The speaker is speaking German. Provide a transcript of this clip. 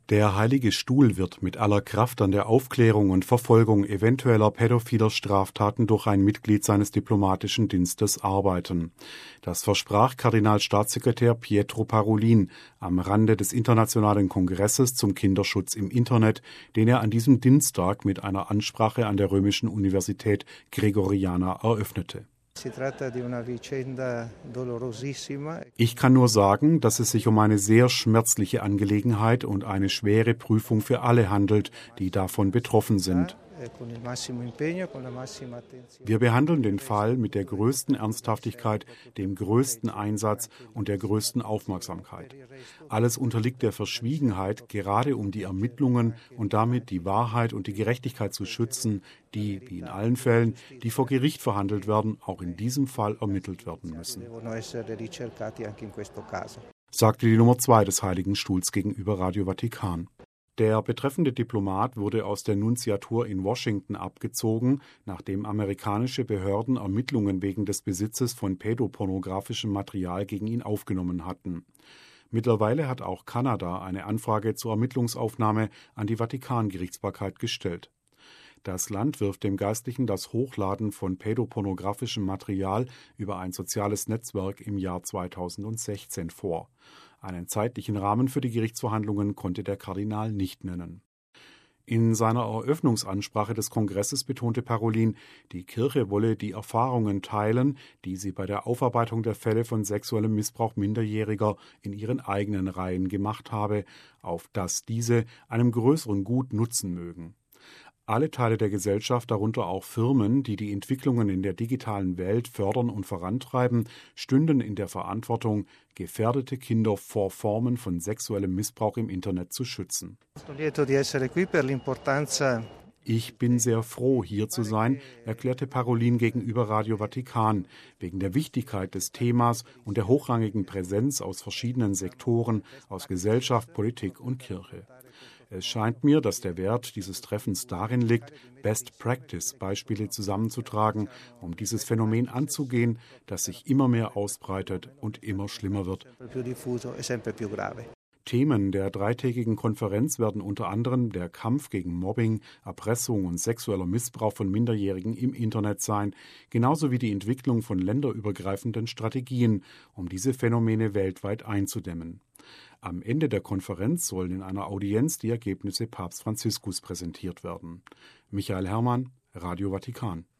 Der Heilige Stuhl wird mit aller Kraft an der Aufklärung und Verfolgung eventueller pädophiler Straftaten durch ein Mitglied seines diplomatischen Dienstes arbeiten. Das versprach Kardinalstaatssekretär Pietro Parolin am Rande des Internationalen Kongresses zum Kinderschutz im Internet, den er an diesem Dienstag mit einer Ansprache an der Römischen Universität Gregoriana eröffnete. Ich kann nur sagen, dass es sich um eine sehr schmerzliche Angelegenheit und eine schwere Prüfung für alle handelt, die davon betroffen sind. Wir behandeln den Fall mit der größten Ernsthaftigkeit, dem größten Einsatz und der größten Aufmerksamkeit. Alles unterliegt der Verschwiegenheit, gerade um die Ermittlungen und damit die Wahrheit und die Gerechtigkeit zu schützen, die, wie in allen Fällen, die vor Gericht verhandelt werden, auch in diesem Fall ermittelt werden müssen, sagte die Nummer 2 des Heiligen Stuhls gegenüber Radio Vatikan. Der betreffende Diplomat wurde aus der Nunziatur in Washington abgezogen, nachdem amerikanische Behörden Ermittlungen wegen des Besitzes von pädopornografischem Material gegen ihn aufgenommen hatten. Mittlerweile hat auch Kanada eine Anfrage zur Ermittlungsaufnahme an die Vatikangerichtsbarkeit gestellt. Das Land wirft dem Geistlichen das Hochladen von pädopornografischem Material über ein soziales Netzwerk im Jahr 2016 vor. Einen zeitlichen Rahmen für die Gerichtsverhandlungen konnte der Kardinal nicht nennen. In seiner Eröffnungsansprache des Kongresses betonte Parolin, die Kirche wolle die Erfahrungen teilen, die sie bei der Aufarbeitung der Fälle von sexuellem Missbrauch Minderjähriger in ihren eigenen Reihen gemacht habe, auf dass diese einem größeren Gut nutzen mögen. Alle Teile der Gesellschaft, darunter auch Firmen, die die Entwicklungen in der digitalen Welt fördern und vorantreiben, stünden in der Verantwortung, gefährdete Kinder vor Formen von sexuellem Missbrauch im Internet zu schützen. Ich bin sehr froh, hier zu sein, erklärte Parolin gegenüber Radio Vatikan, wegen der Wichtigkeit des Themas und der hochrangigen Präsenz aus verschiedenen Sektoren, aus Gesellschaft, Politik und Kirche. Es scheint mir, dass der Wert dieses Treffens darin liegt, Best-Practice-Beispiele zusammenzutragen, um dieses Phänomen anzugehen, das sich immer mehr ausbreitet und immer schlimmer wird. Themen der dreitägigen Konferenz werden unter anderem der Kampf gegen Mobbing, Erpressung und sexueller Missbrauch von Minderjährigen im Internet sein, genauso wie die Entwicklung von länderübergreifenden Strategien, um diese Phänomene weltweit einzudämmen. Am Ende der Konferenz sollen in einer Audienz die Ergebnisse Papst Franziskus präsentiert werden. Michael Herrmann, Radio Vatikan.